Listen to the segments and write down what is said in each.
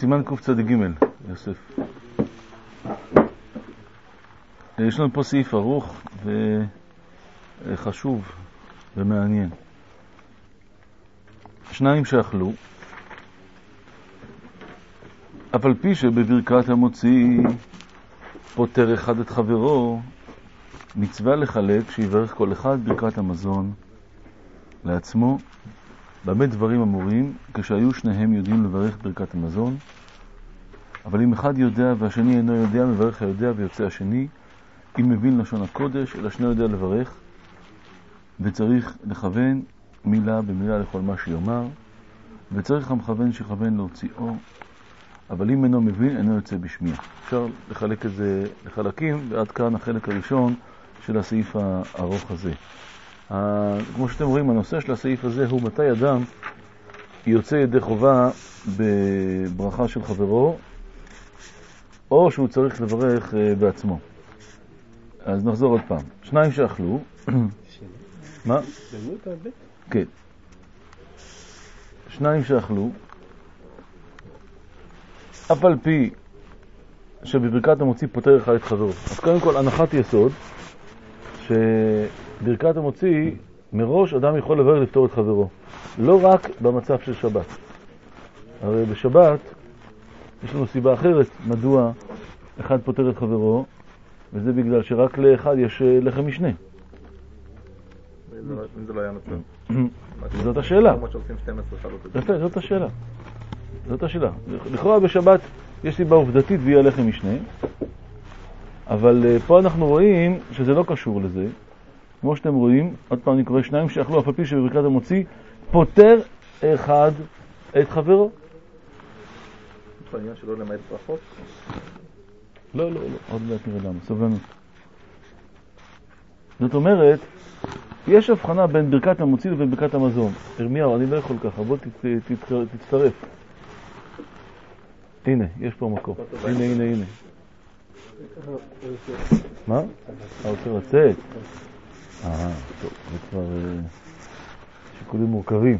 סימן קצ"ג, יוסף. יש לנו פה סעיף ארוך וחשוב ומעניין. שניים שאכלו, אף על פי שבברכת המוציא פותר אחד את חברו, מצווה לחלק שיברך כל אחד ברכת המזון לעצמו. במה דברים אמורים? כשהיו שניהם יודעים לברך ברכת המזון, אבל אם אחד יודע והשני אינו יודע, מברך היודע ויוצא השני. אם מבין לשון הקודש, אלא שני יודע לברך, וצריך לכוון מילה במילה לכל מה שיאמר, וצריך המכוון שיכוון להוציאו, אבל אם אינו מבין, אינו יוצא בשמיע. אפשר לחלק את זה לחלקים, ועד כאן החלק הראשון של הסעיף הארוך הזה. כמו שאתם רואים, הנושא של הסעיף הזה הוא מתי אדם יוצא ידי חובה בברכה של חברו, או שהוא צריך לברך בעצמו. אז נחזור עוד פעם. שניים שאכלו. מה? כן. שניים שאכלו, אף על פי שבברכת המוציא פותר אחד את חברו. אז קודם כל, הנחת יסוד, שברכת המוציא, מראש אדם יכול לברך לפתור את חברו. לא רק במצב של שבת. הרי בשבת יש לנו סיבה אחרת מדוע אחד פותר את חברו, וזה בגלל שרק לאחד יש לחם משנה. אם זה לא היה מצב. זאת השאלה. זאת השאלה. לכאורה בשבת יש סיבה עובדתית והיא הלחם משנה, אבל פה אנחנו רואים שזה לא קשור לזה. כמו שאתם רואים, עוד פעם אני קורא, שניים שאכלו אף על פי שבברכת המוציא פותר אחד את חברו. יש עניין שלא למעט ברכות? לא, עוד מעט נראה למה, סבלנות. זאת אומרת, יש הבחנה בין ברכת המוציא לבין ברכת המזון. ירמיהו, אני לא יכול ככה, בוא תצטרף. הנה, יש פה מקום. הנה. מה? אתה רוצה לצאת? טוב, זה כבר שיקולים מורכבים.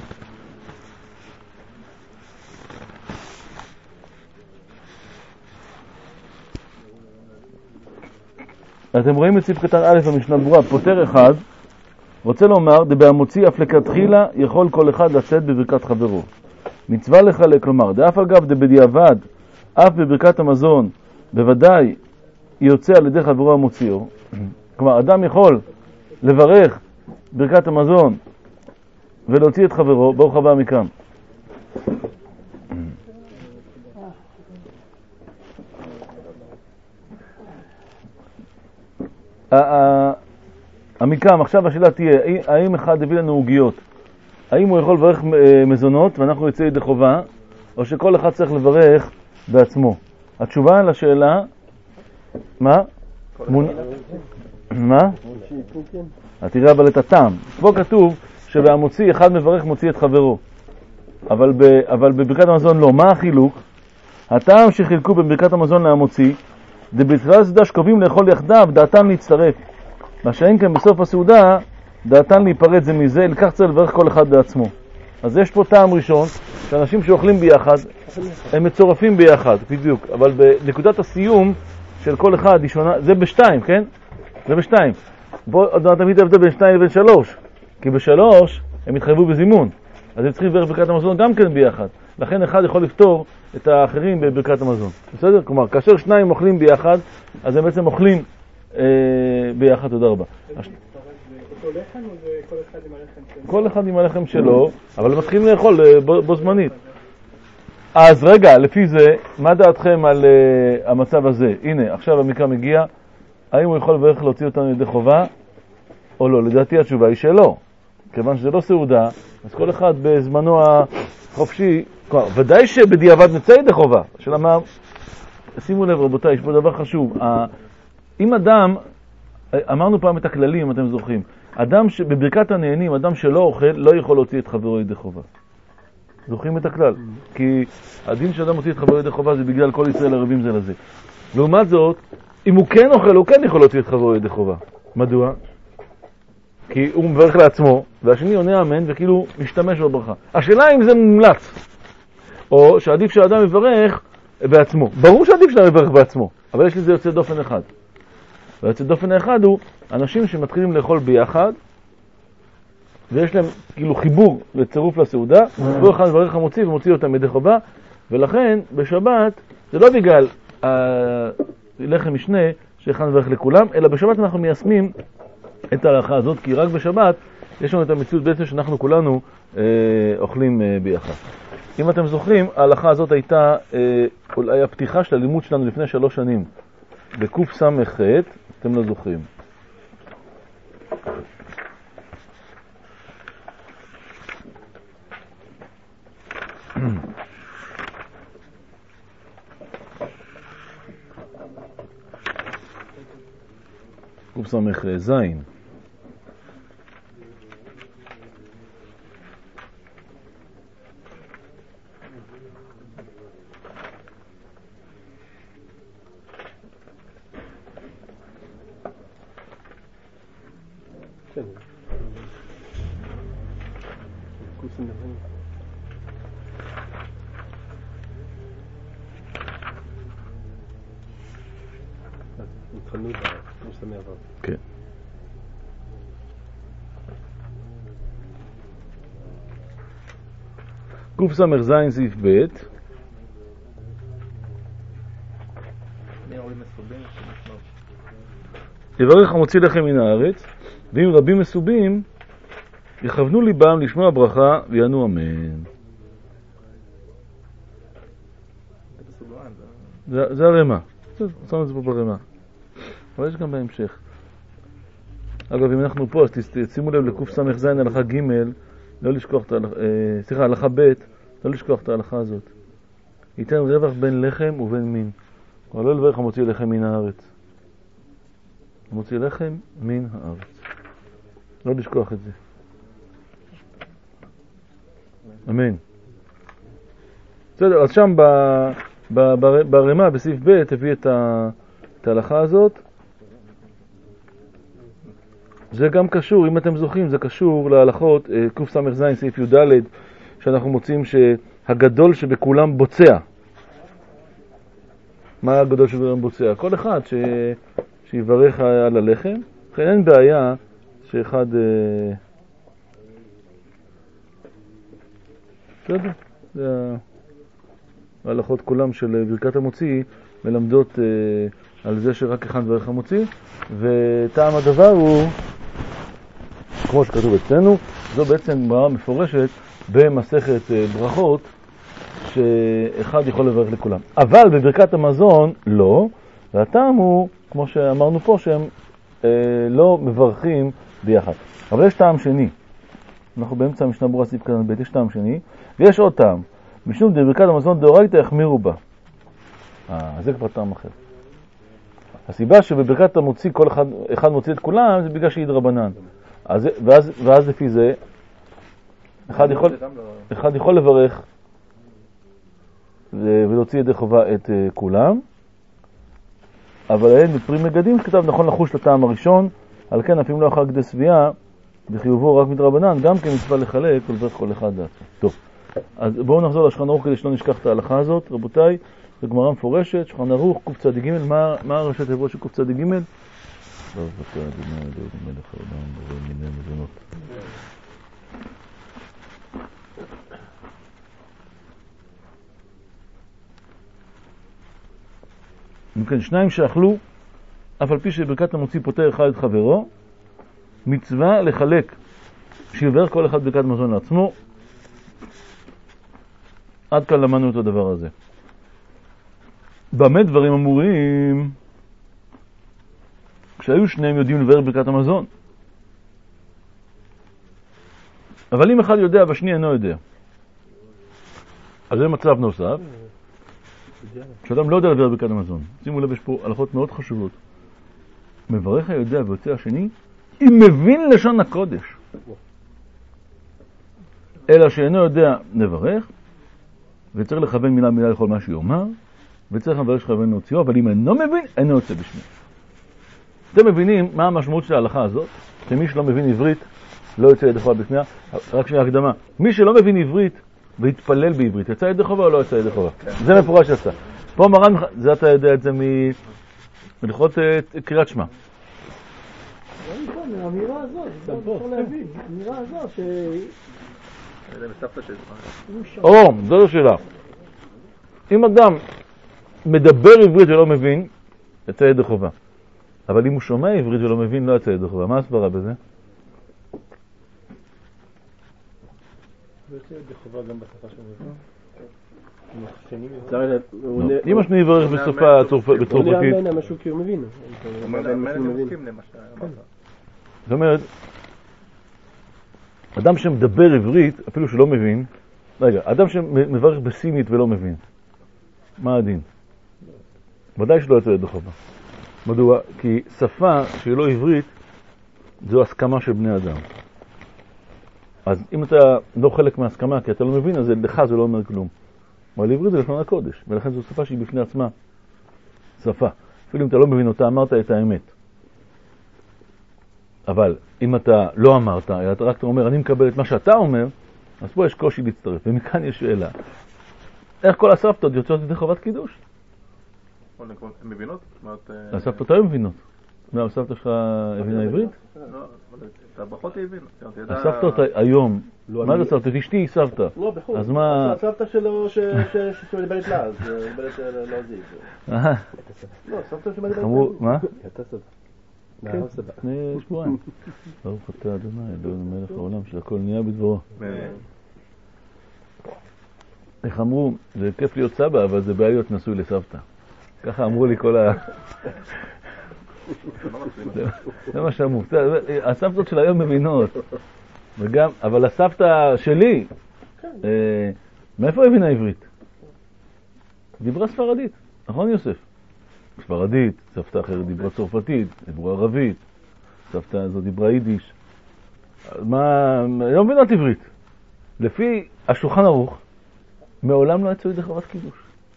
אתם רואים את סעיף קטן א' במשנה ברורה, פותר אחד, רוצה לומר, דבהמוציא אף לכתחילה יכול כל אחד לצאת בברכת חברו. מצווה לחלק, כלומר, דאף אגב דבדיעבד, אף בברכת המזון, בוודאי יוצא על ידי חברו המוציאו. כלומר, אדם יכול לברך ברכת המזון ולהוציא את חברו, ברוך הבא מכאן. המקם, עכשיו השאלה תהיה, האם אחד הביא לנו עוגיות? האם הוא יכול לברך מזונות ואנחנו יוצא ידי חובה, או שכל אחד צריך לברך בעצמו? התשובה לשאלה, מה? מה? תראה אבל את הטעם. פה כתוב שבהמוציא אחד מברך מוציא את חברו, אבל בברכת המזון לא. מה החילוק? הטעם שחילקו בברכת המזון להמוציא, בתחילת הסעודה שקובעים לאכול יחדיו, דעתם להצטרף. מה שאין כן בסוף הסעודה, דעתם להיפרד זה מזה, לכך צריך לברך כל אחד בעצמו. אז יש פה טעם ראשון, שאנשים שאוכלים ביחד, הם מצורפים ביחד, בדיוק. אבל בנקודת הסיום של כל אחד, זה בשתיים, כן? זה בשתיים. בואו עוד תמיד הבדל בין 2 לבין 3, כי ב3 הם התחייבו בזימון, אז הם צריכים לברך ברכת המזון גם כן ביחד. לכן אחד יכול לפתור את האחרים בברכת המזון. בסדר? כלומר, כאשר שניים אוכלים ביחד, אז הם בעצם אוכלים ביחד. תודה רבה. אותו לחם או זה כל אחד עם הלחם שלו? כל אחד עם הלחם שלו, אבל מתחילים לאכול בו זמנית. אז רגע, לפי זה, מה דעתכם על המצב הזה? הנה, עכשיו המקרא מגיע. האם הוא יכול לברך להוציא אותנו ידי חובה או לא? לדעתי התשובה היא שלא. כיוון שזה לא סעודה, אז כל אחד בזמנו החופשי, כלומר, ודאי שבדיעבד נצא ידי חובה. השאלה מה, שימו לב רבותיי, יש פה דבר חשוב. אם אדם, אמרנו פעם את הכללים, אם אתם זוכרים, אדם שבברכת הנהנים, אדם שלא אוכל, לא יכול להוציא את חברו ידי חובה. זוכרים את הכלל? כי הדין שאדם מוציא את חברו ידי חובה זה בגלל כל ישראל ערבים זה לזה. לעומת זאת, אם הוא כן אוכל, הוא כן יכול להוציא את חברו ידי חובה. מדוע? כי הוא מברך לעצמו, והשני עונה אמן וכאילו משתמש בברכה. השאלה אם זה מומלץ. או שעדיף שהאדם יברך בעצמו. ברור שעדיף שאדם יברך בעצמו, אבל יש לזה יוצא דופן אחד. ויוצא דופן האחד הוא אנשים שמתחילים לאכול ביחד, ויש להם כאילו חיבור לצירוף לסעודה, והוא אחד מברך המוציא ומוציא אותם ידי חובה, ולכן בשבת זה לא בגלל לחם משנה שאחד מברך לכולם, אלא בשבת אנחנו מיישמים את ההלכה הזאת, כי רק בשבת יש לנו את המציאות בעצם שאנחנו כולנו אוכלים ביחד. אם אתם זוכרים, ההלכה הזאת הייתה אולי הפתיחה של הלימוד שלנו לפני 3 שנים, בקוף סמך, אתם לא זוכרים. קוף סמך זין. כן. קוף סמך זין סעיף ב' יברך המוציא לכם מן הארץ, ואם רבים מסובים יכוונו ליבם לשמוע ברכה ויענו אמן. זה הרמה. שמנו את זה פה ברמה. אבל יש גם בהמשך. אגב, אם אנחנו פה, אז שימו לב לקוף סמך זין הלכה ג', לא לשכוח את ההלכה, הלכה ב', לא לשכוח את ההלכה הזאת. ייתן רווח בין לחם ובין מין. אבל לא לברך המוציא לחם מן הארץ. המוציא לחם מן הארץ. לא לשכוח את זה. אמן. בסדר, אז שם ברמה, בסעיף ב', תביא את ההלכה הזאת. זה גם קשור, אם אתם זוכרים, זה קשור להלכות קוף סמך זין, סעיף י' ד', שאנחנו מוצאים שהגדול שבכולם בוצע. מה הגדול שבכולם בוצע? כל אחד שיברך על הלחם. לכן אין בעיה שאחד... בסדר? זה ההלכות כולם של ברכת המוציא מלמדות על זה שרק אחד מברך המוציא, וטעם הדבר הוא, כמו שכתוב אצלנו, זו בעצם ברמה מפורשת במסכת ברכות, שאחד יכול לברך לכולם. אבל בברכת המזון לא, והטעם הוא, כמו שאמרנו פה, שהם לא מברכים ביחד. אבל יש טעם שני. אנחנו באמצע המשנה ברורה סעיף קטן ב', יש טעם שני, ויש עוד טעם. משום בברכת המזון דאורייתא יחמירו בה. זה כבר טעם אחר. הסיבה שבברכת המוציא כל אחד מוציא את כולם, זה בגלל שהיא דרבנן. ואז לפי זה, אחד יכול לברך ולהוציא ידי חובה את כולם, אבל אין בפרי מגדים שכתב נכון לחוש לטעם הראשון, על כן אפילו לא אחר כדי סביעה, בחיובו רק מדרבנן, גם כן מצווה לחלק ולברך כל אחד לעצמו. טוב, אז בואו נחזור לשולחן ערוך כדי שלא נשכח את ההלכה הזאת, רבותיי. זו גמרא מפורשת, שולחן ערוך, קצ"ג, מה הראשי תיבות של קצ"ג? לא זכר אדוני אלוהים מלך העולם בורא מיני מזונות. מכן שניים שאכלו, אף על פי שברכת המוציא פותר אחד את חברו, מצווה לחלק, שיברך כל אחד ברכת מזון לעצמו. עד כאן למדנו את הדבר הזה. במה דברים אמורים? כשהיו שניהם יודעים לברך ברכת המזון. אבל אם אחד יודע והשני אינו יודע, אז זה מצב נוסף. כשאדם לא יודע לברך ברכת המזון. שימו לב, יש פה הלכות מאוד חשובות. מברך היודע ויוצא השני, אם מבין לשון הקודש. אלא שאינו יודע נברך, וצריך לכוון מילה מילה לכל מה שיאמר, וצריך לברך שכוון להוציאו, אבל אם אינו מבין, אינו יוצא בשמו. אתם מבינים מה המשמעות של ההלכה הזאת? שמי שלא מבין עברית לא יוצא ידי חובה בשמיעה. רק שנייה הקדמה. מי שלא מבין עברית והתפלל בעברית. יצא ידי חובה או לא יצא ידי חובה? זה מפורש יצא. פה מרן, זה אתה יודע את זה מלכות קריאת שמע. האמירה הזאת, זה יכול להבין. האמירה הזאת ש... זה מסבתא של זה. זו השאלה. אם אדם מדבר עברית ולא מבין, יצא ידי חובה. אבל אם הוא שומע עברית ולא מבין, לא יצא ידי חובה. מה הסברה בזה? זה יוצא ידי חובה גם בשפה של מבין. אם השני יברך בשפה בצרפתית. הוא יאמן משהו כי הוא מבין. זאת אומרת, אדם שמדבר עברית, אפילו שלא מבין, רגע, אדם שמברך בסינית ולא מבין, מה הדין? ודאי שלא יצא ידי חובה. מדוע? כי שפה שהיא לא עברית, זו הסכמה של בני אדם. אז אם אתה לא חלק מההסכמה, כי אתה לא מבין, אז לך זה לא אומר כלום. אבל עברית זה לשון הקודש, ולכן זו שפה שהיא בפני עצמה. שפה. אפילו אם אתה לא מבין אותה, אמרת את האמת. אבל אם אתה לא אמרת, אלא אתה רק אומר, אני מקבל את מה שאתה אומר, אז פה יש קושי להצטרף. ומכאן יש שאלה. איך כל הסבתות יוצאות את חובת קידוש? הן מבינות? הסבתות היום מבינות. מה, הסבתא שלך הבינה עברית? לא, את הברכות היא הבינה. הסבתות היום, מה זה סבתא? אשתי היא סבתא. לא, בחור. אז מה... הסבתא שלו שמדברת לה, אז מדברת להזיז. לא, סבתא שמדברת לה. אמרו, מה? אתה סבתא. כן, לפני שבועיים. ברוך אתה אדוני, אלוהינו מלך העולם שהכל נהיה בדברו. איך אמרו, זה כיף להיות סבא, אבל זה בעיה להיות נשוי לסבתא. ככה אמרו לי כל ה... זה מה שאמרו. הסבתות של היום מבינות. אבל הסבתא שלי, מאיפה הבינה עברית? דיברה ספרדית, נכון יוסף? ספרדית, סבתא אחרת דיברה צרפתית, דיברה ערבית, סבתא הזו דיברה יידיש. מה, לא מבינות עברית. לפי השולחן ערוך, מעולם לא יצאו ידי חובת קידוש.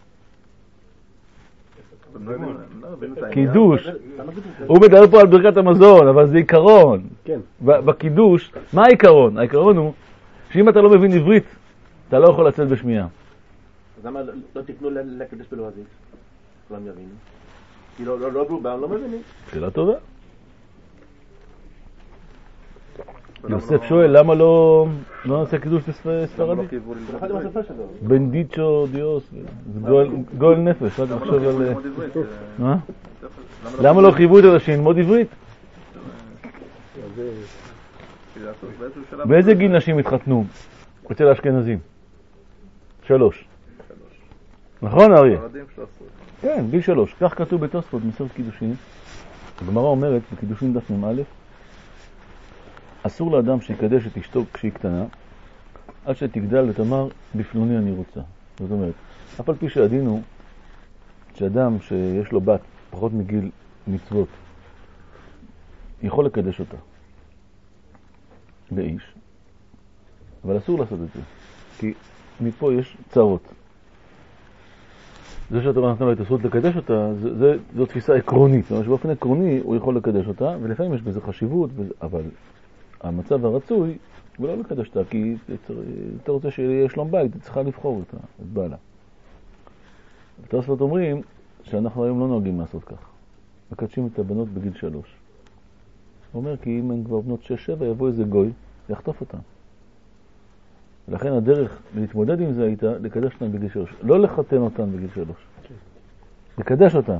קידוש, הוא מדבר פה על ברכת המזון, אבל זה עיקרון. בקידוש, מה העיקרון? העיקרון הוא שאם אתה לא מבין עברית, אתה לא יכול לצאת בשמיעה. אז למה לא תקנו לקדש בלועזית? כולם יבינו. כי לא ברובם, לא מבינים. שאלה טובה. יוסף שואל, למה לא נעשה קידוש בספרדית? בנדיצ'ו דיוס, גואל נפש, רק לחשוב על... מה? למה לא חייבו את אנשים ללמוד עברית? באיזה גיל נשים התחתנו אצל האשכנזים? 3. נכון אריה? כן, גיל 3. כך כתוב בתוספות מסכת קידושין. הגמרא אומרת בקידושין דף מ"א, אסור לאדם שיקדש את אשתו כשהיא קטנה, עד שתגדל ותאמר, בפלוני אני רוצה. זאת אומרת, אף על פי שהדין הוא שאדם שיש לו בת פחות מגיל מצוות, יכול לקדש אותה לאיש, אבל אסור לעשות את זה, כי מפה יש צרות. זה שאתה נתן לו את הזכות לקדש אותה, זו תפיסה עקרונית. זאת אומרת שבאופן עקרוני הוא יכול לקדש אותה, ולפעמים יש בזה חשיבות, אבל המצב הרצוי הוא לא לקדש אותה, כי אתה רוצה שיהיה שלום בית, אתה צריכה לבחור אותה, את בעלה. בתוספות אומרים שאנחנו היום לא נוהגים לעשות כך. מקדשים את הבנות בגיל 3. הוא אומר כי אם הן כבר בנות 6-7 יבוא איזה גוי, יחטוף אותן. ולכן הדרך להתמודד עם זה הייתה לקדש אותן בגיל 3. לא לחתן אותן בגיל 3. לקדש אותן.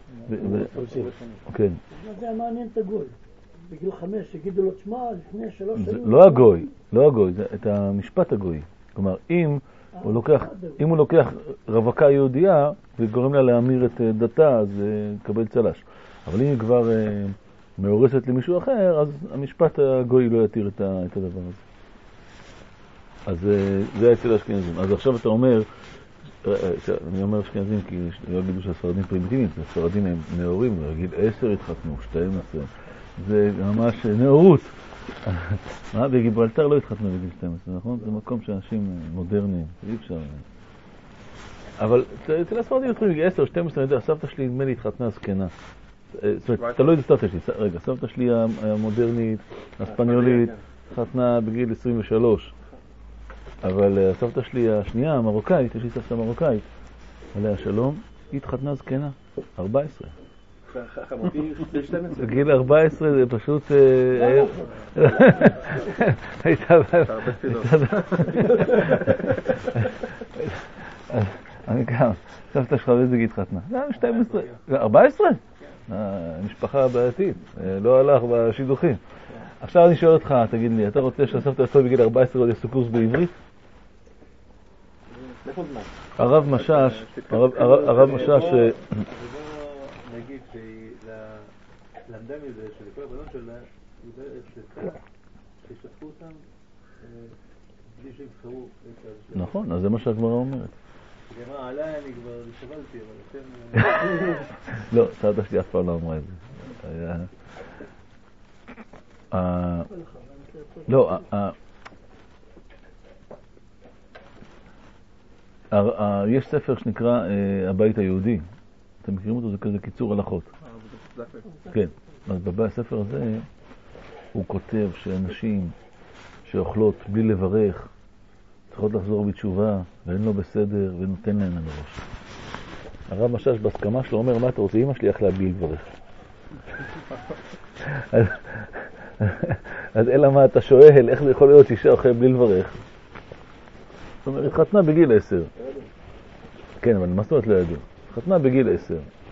כן. זה מעניין את הגוי. בגיל 5 יגידו לו תשמע, לפני 3 שנים... לא הגוי, לא הגוי, זה את המשפט הגוי. כלומר, אם הוא לוקח רווקה יהודייה וגורם לה להמיר את דתה, אז קבל צלש. אבל אם היא כבר מאורסת למישהו אחר, אז המשפט הגוי לא יתיר את הדבר הזה. אז זה אצל האשכנזים. אז עכשיו אתה אומר, אני אומר אשכנזים כי לא יגידו שהספרדים פרימיטיביים, הספרדים הם נאורים, בגיל 10 התחתנו, 12. זה ממש נאורות. בגיברלטר לא התחתנו בגיל 12, נכון? זה מקום שאנשים מודרניים, אי אפשר. אבל אצל הספרדים התחתנו בגיל 10, 12, אני יודע, הסבתא שלי נדמה לי התחתנה זקנה. זאת אומרת, אתה לא יודע סבתא שלי. רגע, סבתא שלי המודרנית, הספניולית, התחתנה בגיל 23. אבל הסבתא שלי השנייה, המרוקאית, יש לי סבתא מרוקאית, עליה שלום, היא התחתנה זקנה, 14. חמותי 12. בגיל 14 זה פשוט... הייתה... הרבה תפילות. אני גם, סבתא שלך באיזה גיל התחתנה? 12. 14? משפחה בעייתית, לא הלך בשידוכים. עכשיו אני שואל אותך, תגיד לי, אתה רוצה שהסבתא שלך בגיל 14 עוד יעשו קורס בעברית? הרב משש, הרב משש... נגיד שהיא למדה מזה שלכל הבנות שלה שישתפו אותם בלי שיבחרו את ה... נכון, אז זה מה שהגמרא אומרת. היא אמרה, עליי אני כבר סבלתי, אבל אתם... לא, סבתא שלי אף פעם לא אמרה את זה. לא, יש ספר שנקרא הבית היהודי. אתם מכירים אותו? זה כזה קיצור הלכות. כן, אז בספר הזה הוא כותב שאנשים שאוכלות בלי לברך צריכות לחזור בתשובה, ואין לו בסדר, ונותן להם על הראש. הרב משש בהסכמה שלו אומר, מה אתה רוצה? אמא שלי אכלה בלי לברך. אז אלא מה אתה שואל, איך זה יכול להיות שאישה אוכל בלי לברך? זאת אומרת, התחתנה בגיל 10. כן, אבל מה זאת אומרת לא ידעו? התחתנה בגיל 10.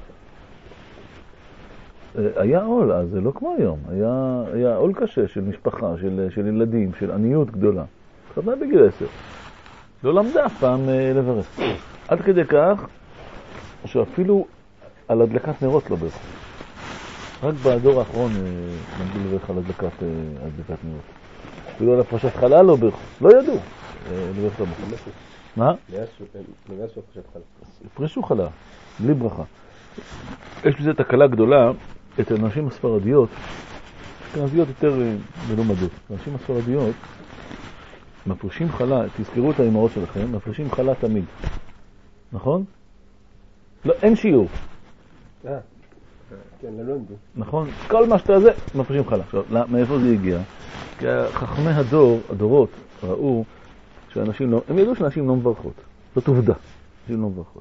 היה עול, אז זה לא כמו היום. היה עול קשה של משפחה, של ילדים, של עניות גדולה. התחתנה בגיל 10. לא למדה אף פעם לברך. עד כדי כך, שאפילו על הדלקת נרות לא ברכו. רק בדור האחרון למדו לברך על הדלקת נרות. אפילו על הפרשת חלה לא ברכו. לא ידעו לברך את המחלקת. מה? מאז הפרשת חלה. הפרשו חלה, בלי ברכה. יש בזה תקלה גדולה, את הנשים הספרדיות, אשכנזיות יותר מלומדות. הנשים הספרדיות מפרישים חלה, תזכרו את האימהות שלכם, מפרישים חלה תמיד. נכון? לא, אין שיעור. כן, לא למדו. נכון? כל מה שאתה זה, מפרישים חלה. עכשיו, מאיפה זה הגיע? כי חכמי הדורות ראו שאנשים לא, הם ידעו שאנשים לא מברכות. זאת עובדה. אנשים לא מברכות.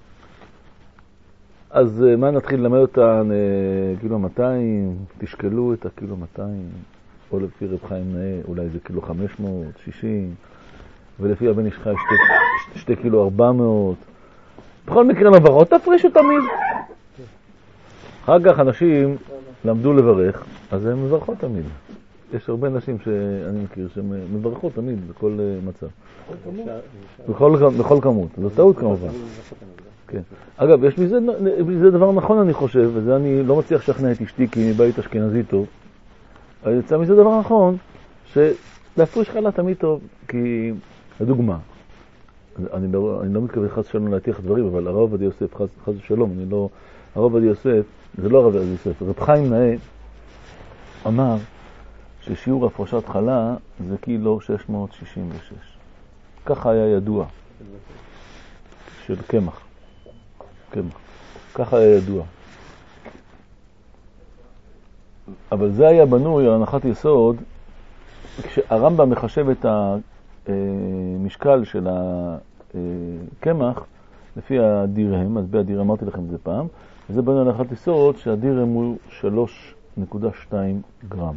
אז מה נתחיל ללמד אותן? קילו 200, תשקלו את הקילו 200, או לפי רב חיים נאה, אולי זה קילו 560, ולפי הבן איש חי 2 קילו 400. בכל מקרה מברות, תפרישו תמיד. אחר כך אנשים למדו לברך, אז הם מברכות תמיד. יש הרבה נשים שאני מכיר שהן מברכות תמיד בכל מצב. בכל כמות. זו טעות כמובן. כן. אגב, יש מזה דבר נכון אני חושב, וזה אני לא מצליח לשכנע את אשתי כי היא מבית אשכנזי טוב. אבל יצא מזה דבר נכון, שלהפריש חלה תמיד טוב, כי לדוגמה, אני לא מתכוון חס ושלום להטיח דברים, אבל הרב עובדיה יוסף, חס ושלום, הרב עובדיה יוסף, זה לא הרב עובדיה יוסף, רב חיים נאה אמר ששיעור הפרשת חלה זה קילו 666. ככה היה ידוע. של קמח. ככה היה ידוע. אבל זה היה בנוי על הנחת יסוד, כשהרמב"ם מחשב את המשקל של הקמח לפי הדירהם, אז בהדירהם אמרתי לכם את זה פעם, וזה בנוי על הנחת יסוד שהדירהם הוא 3.2 גרם.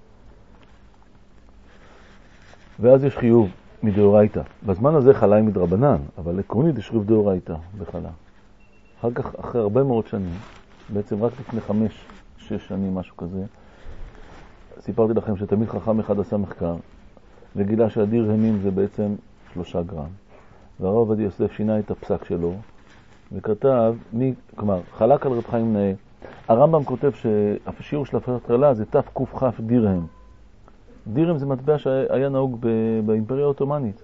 ואז יש חיוב מדאורייתא. בזמן הזה חלה היא מדרבנן, אבל עקרונית יש חיוב דאורייתא בחלה. אחר כך, אחרי הרבה מאוד שנים, בעצם רק לפני 5-6 שנים, משהו כזה, סיפרתי לכם שתמיד חכם אחד עשה מחקר, וגילה שהדירהמים זה בעצם 3 גרם. והרב עובדיה יוסף שינה את הפסק שלו, וכתב, כלומר, חלק על רב חיים נאה. הרמב"ם כותב שהשיעור של הפרשת חלה זה תק"כ דירהם. דירהם זה מטבע שהיה נהוג באימפריה האוטומנית.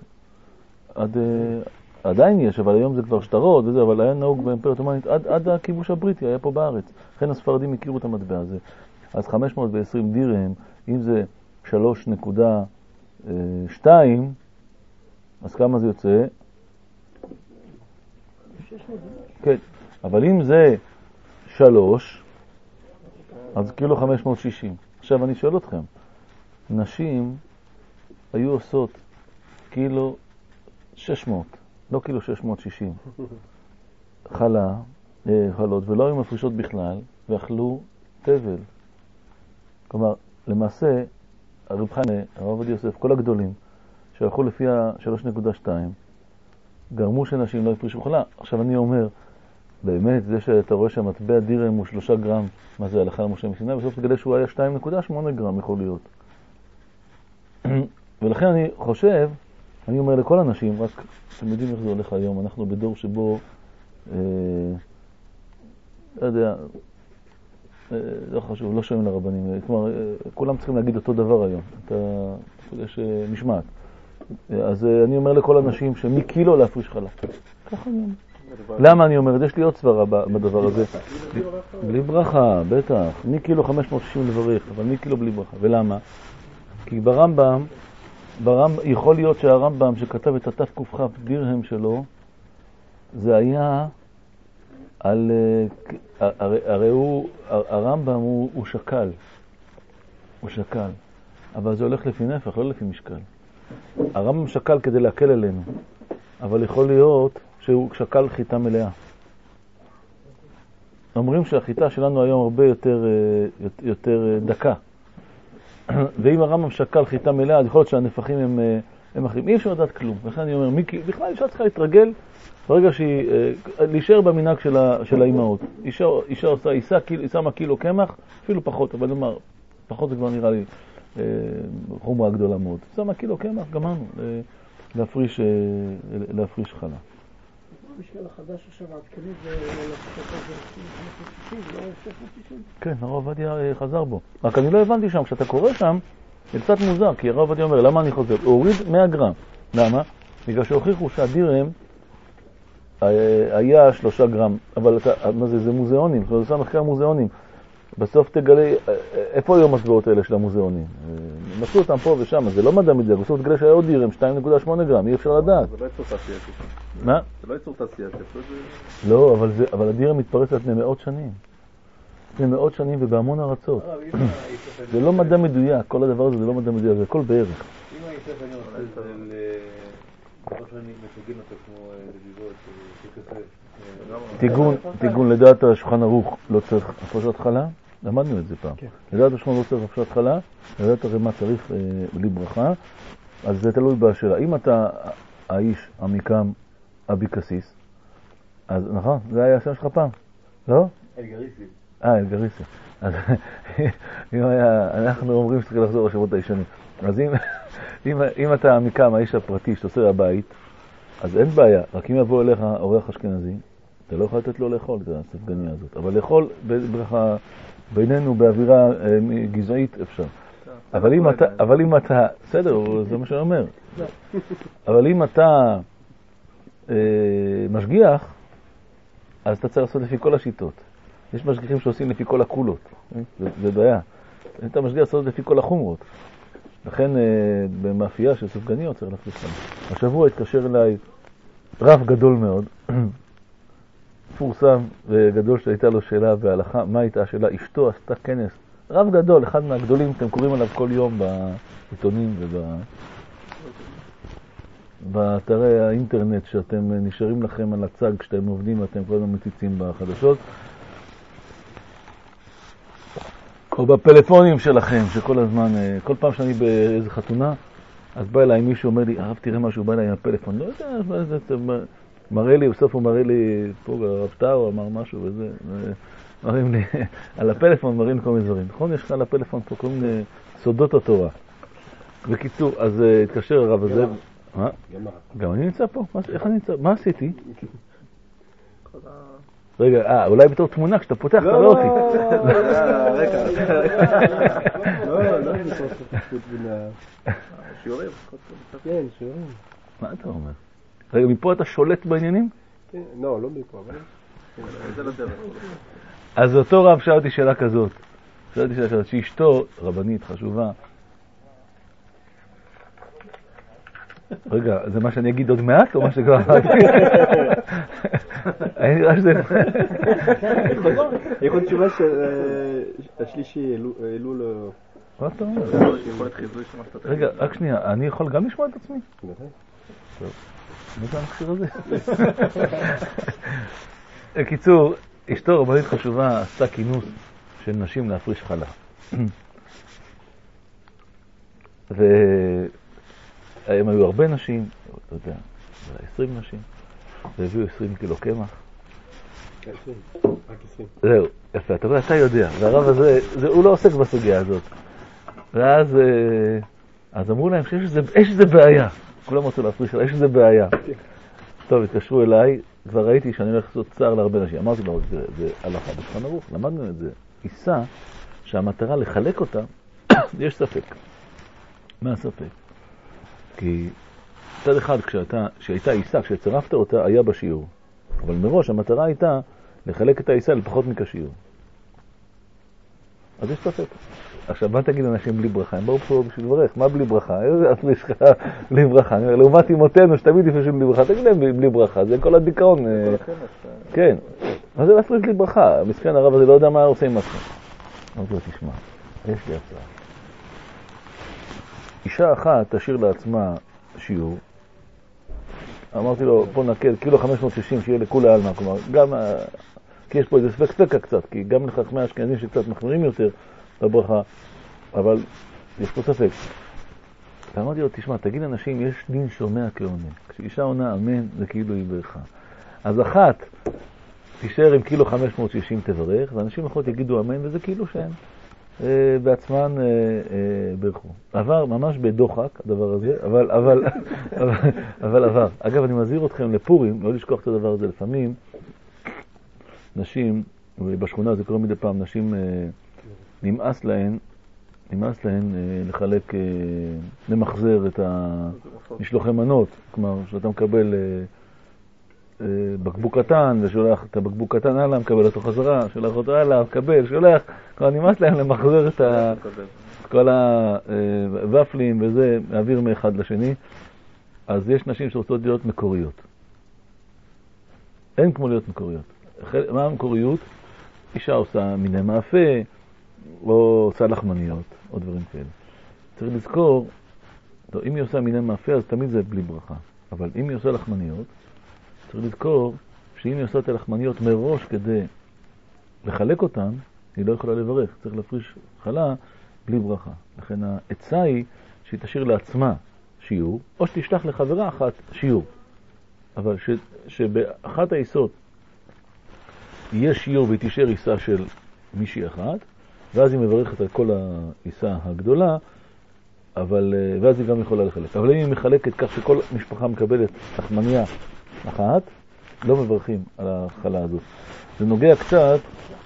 עדיין יש, אבל היום זה כבר שטרות וזה, אבל היה נהוג באימפריה האוטומנית עד הכיבוש הבריטי, היה פה בארץ. לכן הספרדים הכירו את המטבע הזה. אז 520 דירהם, אם זה 3.2, אז כמה זה יוצא? 600. כן, אבל אם זה 3, אז קילו 560. עכשיו אני שואל אתכם, נשים היו עושות קילו 600, לא קילו 660. חלות, ולא היו מפרישות בכלל, ואכלו תבל. כלומר, למעשה, הרב חנה, הרב עובדיה יוסף, כל הגדולים, שהלכו לפי ה-3.2, גרמו שנשים לא יפרישו חלה. עכשיו אני אומר, באמת, זה שאתה רואה שהמטבע דירם הוא 3 גרם, מה זה הלכה למשה מסיני, בסוף תגלה שהוא היה 2.8 גרם יכול להיות. ולכן אני חושב, אני אומר לכל אנשים, רק אתם יודעים איך זה הולך היום, אנחנו בדור שבו, לא יודע, לא חשוב, לא שומעים לרבנים, כלומר, כולם צריכים להגיד אותו דבר היום, יש משמעת. אז אני אומר לכל אנשים שמקילו להפריש חלה. ככה אני אומר. למה אני אומר? יש לי עוד סברה בדבר הזה. בלי ברכה, בטח. מקילו 560 לברך, אבל מקילו בלי ברכה. ולמה? כי ברמב"ם, יכול להיות שהרמב"ם שכתב את התק"כ דירהם שלו, זה היה על, הרי הרמב"ם הוא שקל. הוא שקל. אבל זה הולך לפי נפח, לא לפי משקל. הרמב"ם שקל כדי להקל עלינו, אבל יכול להיות שהוא שקל חיטה מלאה. אומרים שהחיטה שלנו היום הרבה יותר דקה. ואם הרמב"ם שקל חיטה מלאה, אז יכול להיות שהנפחים הם אחרים. אי אפשר לדעת כלום. לכן אני אומר, בכלל אישה צריכה להתרגל ברגע שהיא, להישאר במנהג של האימהות. אישה עושה, היא שמה קילו קמח, אפילו פחות, אבל נאמר, פחות זה כבר נראה לי חומרה גדולה מאוד. שמה קילו קמח, גמרנו, להפריש חלה. המשקל החדש עכשיו העדכני זה לא 560, לא 660? כן, הרב עובדיה חזר בו. רק אני לא הבנתי שם, כשאתה קורא שם, זה קצת מוזר, כי הרב עובדיה אומר, למה אני חוזר? הוא הוריד 100 גרם. למה? בגלל שהוכיחו שהדירם היה 3 גרם. אבל מה זה? זה מוזיאונים, זה עושה מחקר מוזיאונים. בסוף תגלה, איפה היו המטבעות האלה של המוזיאונים? מצאו אותם פה ושם, אז זה לא מדע מדויק. בסוף תגלה שהיה עוד דירם, 2.8 גרם, אי אפשר לדעת. זה לא יצור תעשייתי. מה? זה לא יצור תעשייתי. לא, אבל הדירם מתפרס על פני מאות שנים. לפני מאות שנים ובהמון ארצות. זה לא מדע מדויק, כל הדבר הזה זה לא מדע מדויק, זה הכל בערך. אם היית אני רוצה דבר שאני מתוגן אותו כמו לביבות, תיגון לדעת השולחן ערוך לא צריך הפרשת חלה, למדנו את זה פעם. לדעת השולחן לא צריך הפרשת חלה, לדעת הרי מה צריך בלי ברכה, אז זה תלוי בשאלה. אם אתה האיש המקם אביקסיס, אז נכון, זה היה השם שלך פעם, לא? אלגריסי. אלגריסי. אז אם היה, אנחנו אומרים שצריך לחזור לשמות הישנים. אז אם אתה המקם, האיש הפרטי שעושה הבית, אז אין בעיה, רק אם יבוא אליך אורח אשכנזי, אתה לא יכול לתת לו לאכול את הספגניה הזאת, אבל לאכול ברכה בינינו באווירה גזעית אפשר. אבל אם אתה, בסדר, זה מה שאני אומר, אבל אם אתה משגיח, אז אתה צריך לעשות לפי כל השיטות. יש משגיחים שעושים לפי כל הקולות, זה בעיה. אם אתה משגיח לעשות לפי כל החומרות. לכן במאפייה של ספגניות צריך להפריש חלה. השבוע התקשר אליי רב גדול מאוד, פורסם וגדול שהייתה לו שאלה בהלכה, מה הייתה השאלה? אשתו עשתה כנס, רב גדול, אחד מהגדולים, אתם קוראים עליו כל יום בעיתונים באתרי האינטרנט שאתם נשארים לכם על הצג כשאתם עובדים ואתם כל הזמן מציצים בחדשות, או בפלאפונים שלכם, שכל הזמן, כל פעם שאני באיזה חתונה, אז בא אליי מישהו אומר לי, הרב תראה משהו, בא אליי עם הפלאפון, לא יודע, מראה לי, בסוף הוא מראה לי, פה הרב טאו אמר משהו וזה, מראים לי, על הפלאפון מראים כל מיני דברים, נכון? יש לך על הפלאפון פה כל מיני סודות התורה. בקיצור, אז התקשר הרב הזה, מה? גם אני נמצא פה? איך אני נמצא? מה עשיתי? רגע, אולי בתור תמונה, כשאתה פותח, אתה לא אותי. רגע. לא, שיעורים. כן, שיעורים. מה אתה אומר? רגע, מפה אתה שולט בעניינים? לא מפה, אבל... זה לא דרך. אז אותו רב שאלתי שאלה כזאת, שאשתו, רבנית חשובה, רגע, זה מה שאני אגיד עוד מעט, או מה שכבר אמרתי? אני נראה שזה... יכול להיות תשובה שהשלישי העלו לו... מה אתה אומר? רגע, רק שנייה, אני יכול גם לשמוע את עצמי? טוב. מה זה המכשיר הזה? בקיצור, אשתו רבנית חשובה עשתה כינוס של נשים להפריש חלה. והם היו הרבה נשים, אתה יודע, 20 נשים, והביאו 20 קילו קמח. רק 20. זהו, יפה, אתה יודע, והרב הזה, הוא לא עוסק בסוגיה הזאת. ואז אמרו להם שיש איזה בעיה. כולם רצו להפריש עליי, יש איזה בעיה. טוב, התקשרו אליי, כבר ראיתי שאני הולך לעשות צער להרבה נשים. אמרתי לו, זה הלכה בשולחן ערוך, למדנו את זה. עיסה, שהמטרה לחלק אותה, יש ספק. מה הספק? כי צד אחד, כשהייתה עיסה, כשצרפת אותה, היה בשיעור. אבל מראש המטרה הייתה לחלק את העיסה לפחות מכשיעור. אז יש ספק. עכשיו, מה תגיד אנשים בלי ברכה? הם באו פה בשביל לברך, מה בלי ברכה? איזה הפריש בלי ברכה? אני אומר, לעומת אמותינו שתמיד יפרישו בלי ברכה, תגיד להם בלי ברכה, זה כל הדיכאון. כן. מה זה להפריש בלי ברכה? מסכן הרב הזה לא יודע מה עושה עם עצמו. אמרתי לו, תשמע, יש לי הצעה. אישה אחת תשאיר לעצמה שיעור. אמרתי לו, בוא נקל, קילו 560 שיהיה לכולי עלמא, כלומר, גם, כי יש פה איזה ספק קצת, כי גם לחכמי האשכנזים שקצת מחמירים יותר בברכה, אבל יש פה ספק. ואמרתי לו, תשמע, תגיד לאנשים, יש דין שומע כעונה. כשאישה עונה אמן, זה כאילו היא ברכה. אז אחת תישאר עם קילו 560 תברך, ואנשים אחרות יגידו אמן, וזה כאילו שהם בעצמן ברכו. עבר ממש בדוחק הדבר הזה, אבל עבר. אגב, אני מזהיר אתכם לפורים, לא לשכוח את הדבר הזה. לפעמים נשים, בשכונה זה קורה מדי פעם, נשים נמאס להן לחלק, למחזר את המשלוחי מנות, כלומר שאתה מקבל בקבוק קטן ושולח את הבקבוק קטן הלאה, מקבל אותו חזרה, שולח אותו הלאה, מקבל, שולח, כבר נמאס להם למחזר את כל הוואפלים וזה, מעביר מאחד לשני. אז יש נשים שרוצות להיות מקוריות. אין כמו להיות מקוריות. מה המקוריות? אישה עושה מיני מאפה, או עושה לחמניות, או דברים כאלה. צריך לזכור, אם היא עושה מיני מאפה, אז תמיד זה בלי ברכה. אבל אם היא עושה לחמניות, צריך לזכור שאם היא עושה את הלחמניות מראש כדי לחלק אותן, היא לא יכולה לברך. צריך להפריש חלה בלי ברכה. לכן העצה היא שהיא תשאיר לעצמה שיעור, או שתשלח לחברה אחת שיעור. אבל שבאחת העיסות יהיה שיעור והיא תישאר עיסה של מישהי אחת, ואז היא מברכת על כל העיסה הגדולה, ואז היא גם יכולה לחלק. אבל אם היא מחלקת כך שכל משפחה מקבלת לחמניה אחת, לא מברכים על החלה הזאת. זה נוגע קצת...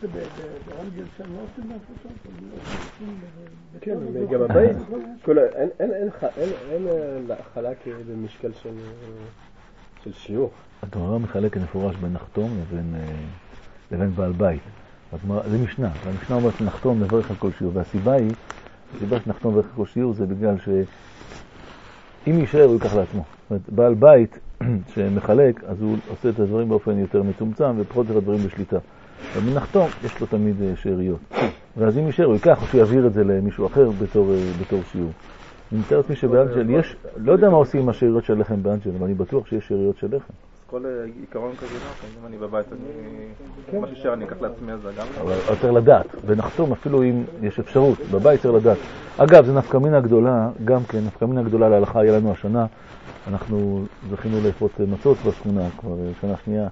כן, גם הבית. אין חלה במשקל של שיעור. התורה מחלקת מפורש בין נחתום לבין בעל בית. זה משנה. והמשנה אומרת שנחתום מברך על כל שיעור. והסיבה שנחתום מברך על כל שיעור זה בגלל שאם יישאר הוא ייקח לעצמו. זאת אומרת, בעל בית שמחלק, אז הוא עושה את הדברים באופן יותר מצומצם ופחות את הדברים בשליטה. אבל מנחתום יש לו תמיד שאריות. ואז אם יישאר הוא ייקח או שיעביר את זה למישהו אחר בתור שיעור. אני מתאר את מי שבאנג'ל יש, לא יודע מה עושים עם השאריות של לחם באנג'ל, אבל אני בטוח שיש שאריות של לחם. כל עיקרון כזה נכון, אם אני בבית, מה שישר אני אקח לעצמי אז גם... אבל צריך לדעת, ונחתום אפילו אם יש אפשרות, בבית צריך לדעת. אגב, זה נפקא מינה גדולה, גם כן, נפקא מינה גדולה להלכה, היה לנו השנה, אנחנו זכינו לאפות מצות בשכונה, כבר שנה שנייה,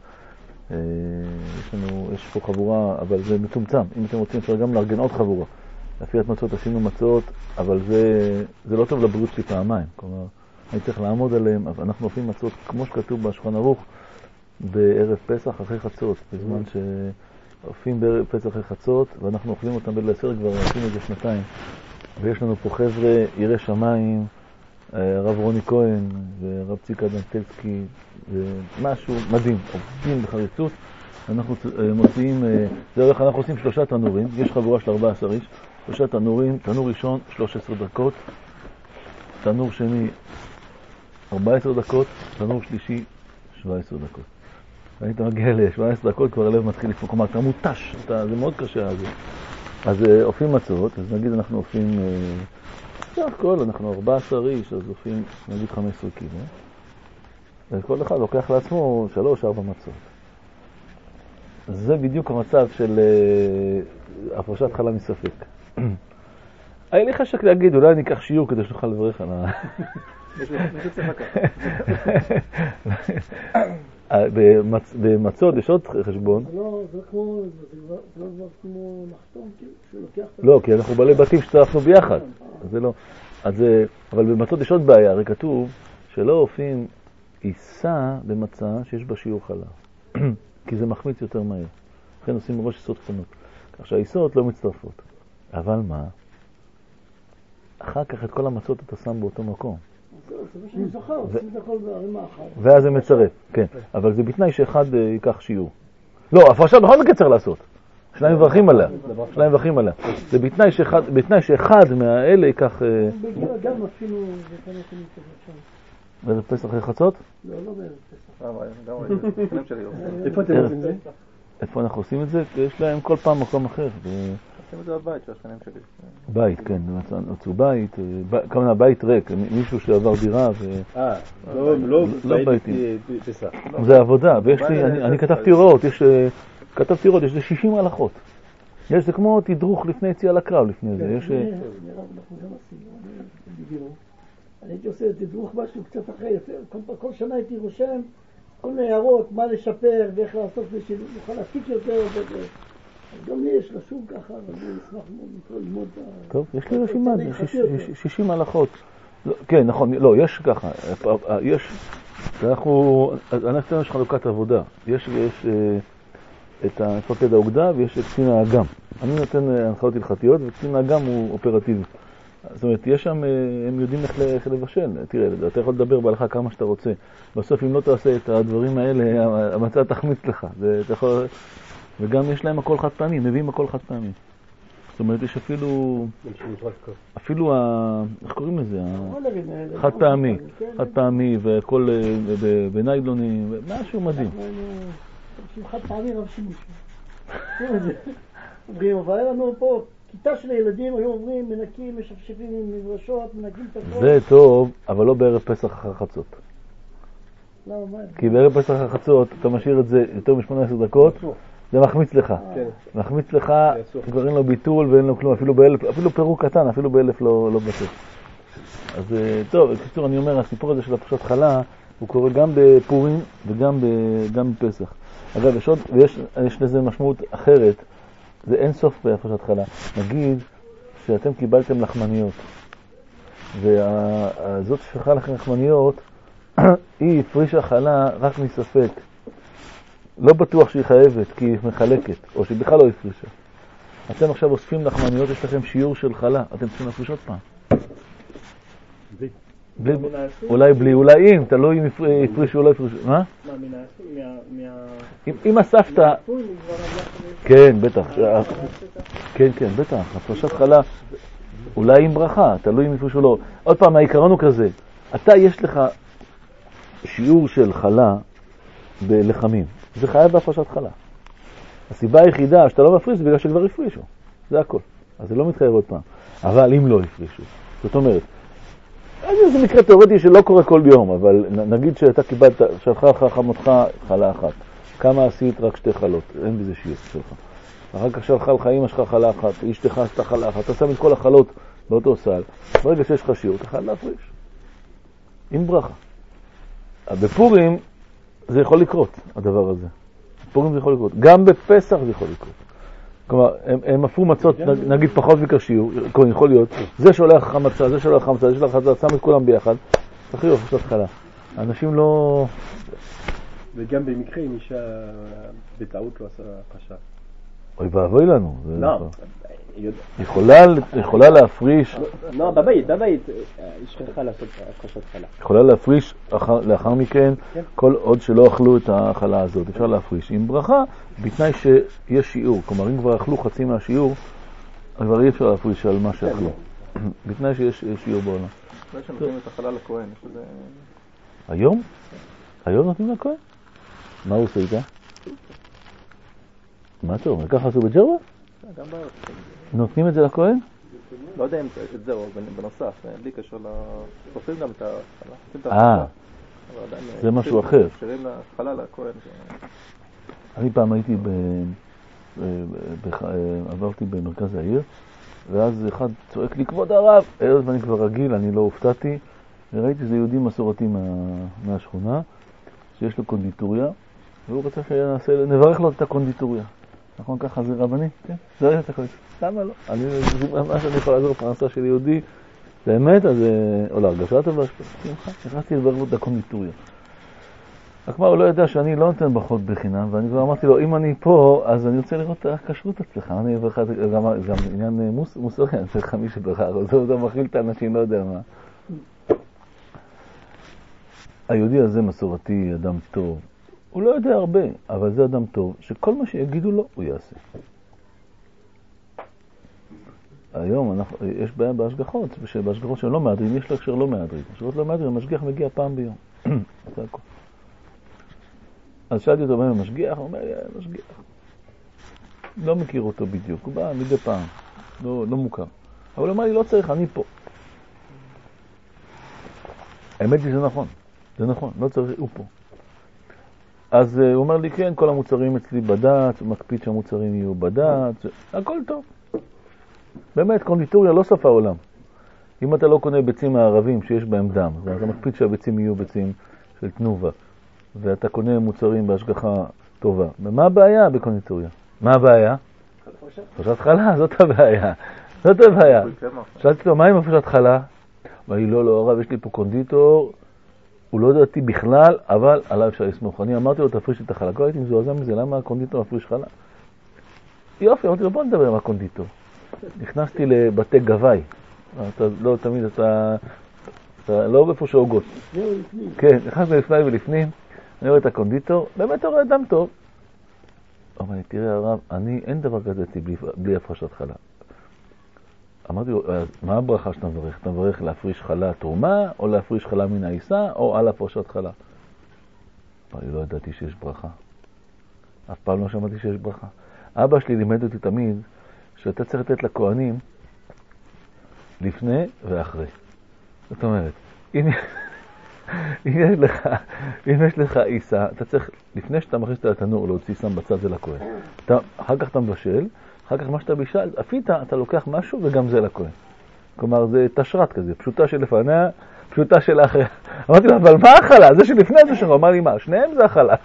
יש פה חבורה, אבל זה מצומצם, אם אתם רוצים אפשר גם לארגן עוד חבורה. לאפיית מצות עשינו מצות, אבל זה לא טוב לבריאות שלי פעמיים, כלומר, אני צריך לעמוד עליהם, אבל אנחנו אופים מצות כמו שכתוב בשולחן ערוך בערב פסח אחרי חצות, בזמן שאופים בערב פסח אחרי חצות, ואנחנו אוכלים אותם בליל הסדר, כבר עשינו את זה שנתיים, ויש לנו פה חבר'ה יראי שמיים, הרב רוני כהן והרב ציקה דנטלסקי, משהו מדהים, עובדים בחריצות, אנחנו מוציאים, זה הולך, אנחנו עושים 3 תנורים, יש חבורה של 14 איש, 3 תנורים, תנור ראשון 13 דקות, תנור שני 14 דקות, תנור שלישי 17 דקות. והיית מגיע ל-17 דקות, כבר הלב מתחיל לפעול, כלומר, אתה מוטש, זה מאוד קשה הזה. אז אופים מצות, אז נגיד אנחנו אופים, סך הכל, אנחנו 14 איש, אז אופים נגיד 15 קילו. וכל אחד לוקח לעצמו 3-4 מצות. זה בדיוק המצב של הפרשת חלה מספק. היה לי חשק להגיד, אולי אני אקח שיעור כדי שנוכל לברך על ה... במצות יש עוד חשבון. זה לא כמו לחתום, שהוא לוקח... לא, כי אנחנו בעלי בתים שצטרפנו ביחד. אבל במצות יש עוד בעיה, הרי כתוב שלא אופים יישא במצה שיש בה שיעור חלה. כי זה מחמיץ יותר מהר. לכן עושים מראש עיסות קטנות. כך שהעיסות לא מצטרפות. אבל מה? אחר כך את כל המצות אתה שם באותו מקום. זה מה שאני זוכר, עושים את הכל בערימה אחת. ואז זה מצרף, כן. אבל זה בתנאי שאחד ייקח שיעור. לא, הפרשה בכל מקרה צריך לעשות. שניים מברכים עליה. זה בתנאי שאחד מהאלה ייקח... בגיל אדם אפילו, זה כאן יכולים כזה שם. בערב פסח אחרי חצות? לא בערב פסח. גם ראינו, שלי. איפה אתם עושים את זה? איפה אנחנו עושים את זה? יש להם כל פעם מקום אחר. עושים את זה בבית של השכנים שלי. בית, כן. מצאו בית. כמובן הבית ריק. מישהו שעבר דירה ו... לא ביתים. זה עבודה. אני כתבתי הוראות. יש זה 60 הלכות. זה כמו תדרוך לפני יציאה לקרב לפני זה. אנחנו גם עשינו. אני הייתי עושה תדרוך משהו קצת אחרי. כל שנה הייתי רושם כל מיני הערות, מה לשפר ואיך לעשות ונוכל להפיק יותר. גם לי יש לשום ככה, אבל אני אשמח ללמוד את ה... טוב, יש לי רשימה, 60 הלכות. כן, נכון, לא, יש ככה. יש חלוקת עבודה. יש את מפקד האוגדה ויש את קצין האג"ם. אני נותן הנחיות הלכתיות וקצין האג"ם הוא אופרטיבי. זאת אומרת, יש שם, הם יודעים איך לבשל. תראה, אתה יכול לדבר בהלכה כמה שאתה רוצה. בסוף, אם לא תעשה את הדברים האלה, המצה תחמיץ לך. וגם יש להם הכל חד פעמי, מביאים הכל חד פעמי. זאת אומרת, יש אפילו איך קוראים לזה? חד פעמי, והכל בניילונים, משהו מדהים. חד פעמי רב שימוש. אומרים, אבל היה לנו פה כיתה של הילדים, היו אומרים, מנקים, משפשפים עם מברשות, מנקים את הכל. זה טוב, אבל לא בערב פסח אחר חצות. למה, מה? כי בערב פסח אחר חצות, אתה משאיר את זה יותר מ-18 דקות, זה מחמיץ לך. מחמיץ לך, כבר אין לו ביטול ואין לו כלום, אפילו פירוק קטן, אפילו ב1000 לא בטוח. אז טוב, בקיצור, אני אומר, הסיפור הזה של הפרשת חלה, הוא קורה גם בפורים וגם בפסח. אגב, יש לזה משמעות אחרת, זה אין סוף בהפרשת חלה. נגיד שאתם קיבלתם לחמניות, וזאת שפכה לכם לחמניות, היא הפרישה חלה רק מספק. לא בטוח שהיא חייבת, כי היא מחלקת, או שהיא בכלל לא הפרישה. אתם עכשיו אוספים לחמניות, יש לכם שיעור של חלה, אתם צריכים להפריש עוד פעם. אולי בלי, אולי אם, תלוי אם הפרישו או לא הפרישו. מה? אם אספת... כן, בטח. כן, בטח. הפרשת חלה, אולי עם ברכה, תלוי אם הפרישו או לא. עוד פעם, העיקרון הוא כזה. אתה, יש לך שיעור של חלה בלחמים. זה חייב בהפרשת חלה. הסיבה היחידה שאתה לא מפריש זה בגלל שכבר הפרישו. זה הכל. אז זה לא מתחייב עוד פעם. אבל אם לא הפרישו, זאת אומרת, זה מקרה תיאורטי שלא קורה כל יום, אבל נגיד שאתה קיבלת, שלך חמותך חלה אחת. כמה עשית? רק 2 חלות. אין בזה שיעור שלך. אחר כך שלך לך אמא שלך חלה אחת, אשתך עשתה חלה אחת. אתה שם את כל החלות באותו סל. ברגע שיש לך שיעור, אתה חייב להפריש. עם ברכה. בפורים זה יכול לקרות, הדבר הזה. בפורים זה יכול לקרות. גם בפסח זה יכול לקרות. כלומר, הם אפרו מצות, נגיד פחות מקשיור, יכול להיות, זה שולח חמצה, זה שולח חמצה, זה שולח חמצה, שם את כולם ביחד, צריך להיות פשוט חלה. האנשים לא... וגם במקרה אם אישה בטעות לא עשה פרשה. אוי ואבוי לנו. לא. יכולה להפריש... לא, בבית, שכחה לעשות פרשת חלה. יכולה להפריש לאחר מכן, כל עוד שלא אכלו את החלה הזאת, אפשר להפריש. עם ברכה, בתנאי שיש שיעור. כלומר, אם כבר אכלו חצי מהשיעור, כבר אי אפשר להפריש על מה שאכלו. בתנאי שיש שיעור בעולם. אולי שנותנים את החלה לכהן. היום? היום נותנים לכהן? מה הוא עושה איתה? מה אתה אומר? ככה עשו בג'רבה? גם בארץ. נותנים את זה לכהן? לא יודע אם את זה או בנוסף, בלי קשר לסופרים גם את החלה. זה משהו אחר. שירים לחלל, הכהן. אני פעם הייתי עברתי במרכז העיר, ואז אחד צועק לי, כבוד הרב, היות ואני כבר רגיל, אני לא הופתעתי, וראיתי שזה יהודי מסורתי מהשכונה, שיש לו קונדיטוריה, והוא רוצה שנברך לו את הקונדיטוריה. נכון, ככה זה רבני? כן, זה את הקונדיטוריה. למה לא? מה שאני יכול לעזור פרנסה של יהודי, באמת, אז עולה הרגשה טובה, נכנסתי לברך לו את הקונדיטוריה. רק מה, הוא לא יודע שאני לא נותן ברכות בחינם, ואני כבר אמרתי לו, אם אני פה, אז אני רוצה לראות את הכשרות אצלך. אני אברך גם עניין מוסרי, אני צריך מי שבחר, זה מכיל את האנשים, לא יודע מה. היהודי הזה מסורתי, אדם טוב. הוא לא יודע הרבה, אבל זה אדם טוב, שכל מה שיגידו לו, הוא יעשה. היום יש בעיה בהשגחות, שבהשגחות שלא מהדרים, יש להקשר לא מהדרים. השגחות לא מהדרים, המשגיח מגיע פעם ביום. זה הכל. אז שאלתי אותו, מה משגיח? הוא אומר, משגיח. לא מכיר אותו בדיוק, הוא בא מדי פעם, לא מוכר. אבל הוא אומר לי, לא צריך, אני פה. האמת היא, זה נכון, לא צריך, הוא פה. אז הוא אומר לי, כן, כל המוצרים אצלי בד"ץ, הוא מקפיד שהמוצרים יהיו בד"ץ, הכל טוב. באמת, קונדיטוריה לא סוף העולם. אם אתה לא קונה ביצים מהערבים שיש בהם דם, אז אתה מקפיד שהביצים יהיו ביצים של תנובה. ואתה קונה מוצרים בהשגחה טובה. ומה הבעיה בקונדיטוריה? מה הבעיה? הפרשת חלה, זאת הבעיה. זאת הבעיה. שאלתי לו, מה עם הפרשת חלה? אמר לי, לא, הרב, יש לי פה קונדיטור, הוא לא דעתי בכלל, אבל עליו אפשר לסמוך. אני אמרתי לו, תפריש את החלה. כבר הייתי מזועזע מזה, למה הקונדיטור מפריש חלה? יופי, אמרתי לו, בוא נדבר עם הקונדיטור. נכנסתי לבתי גווי. לא, תמיד אתה לא איפה שעוגות. כן, נכנסתי לפני ולפנים. אני רואה את הקונדיטור, באמת רואה אדם טוב. אמר לי, תראה הרב, אין דבר כזה בלי הפרשת חלה. אמרתי לו, מה הברכה שאתה מברך? אתה מברך להפריש חלה תרומה, או להפריש חלה מן העיסה, או על הפרשת חלה? אמר לי, לא ידעתי שיש ברכה. אף פעם לא שמעתי שיש ברכה. אבא שלי לימד אותי תמיד, שאתה צריך לתת לכהנים לפני ואחרי. זאת אומרת, אם יש לך עיסה, אתה צריך, לפני שאתה מכניס את התנור, להוציא שם בצד זה לכהן. אחר כך אתה מבשל, אחר כך מה שאתה בישל, אפיתה, אתה לוקח משהו וגם זה לכהן. כלומר, זה תשרת כזה, פשוטה של לפניה, פשוטה של אחריה. אמרתי לו, אבל מה החלה? זה שלפני זה שלך, אמר לי מה? שניהם זה החלה.